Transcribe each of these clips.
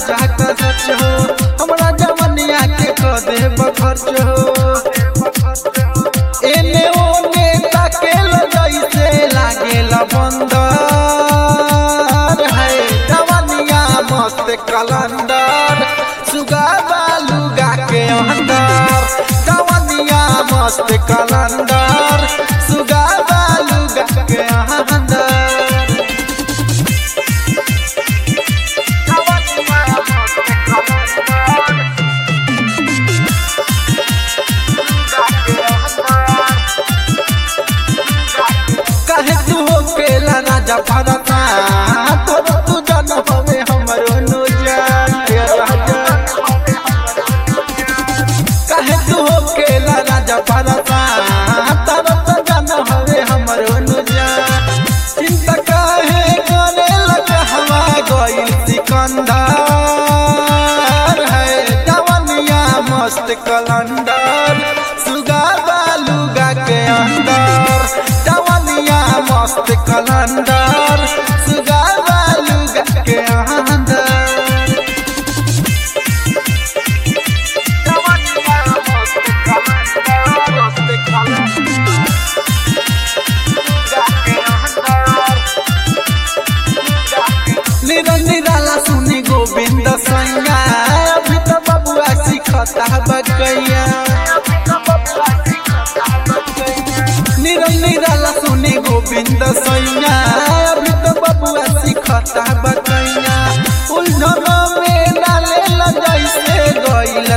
राजा का सच हो, हमरा जवनिया के क देब खर्च हो। एने ओने ताकेल जैसे लागेल बंदर है, जवनिया मस्त कलंदर सुगा बालूगा के अंदर। जवनिया मस्त कलंदर सुगा बालूगा के अंदर। कहे तू हो केला राजा भरता, तोर तू जन हवे हमरो नो जान राजा। कहे तू हो केला राजा भरता, तोर तू जन हवे हमरो नो जान। चिंता काहे करे लगा हवा गइल सिकंदर है, जवनिया मस्त कलंदर सुगा बालूगा के अंदर। जवनिया मस्त कलंदर सुगा बालूगा के अंदर। निराला सुनी गोविंद सैया, अभी तो बबुआ सिखता बकैया। निराला सुनी गोविंद सैया, अभी तो बबुआ सिखता बकैया। उलझन में डाले जैसे गइल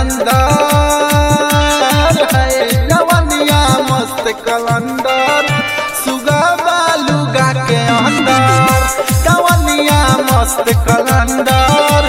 नयंदर है, जवनिया मस्त कलंदर सुगा बालूगा के अंदर। जवनिया मस्त कलंदर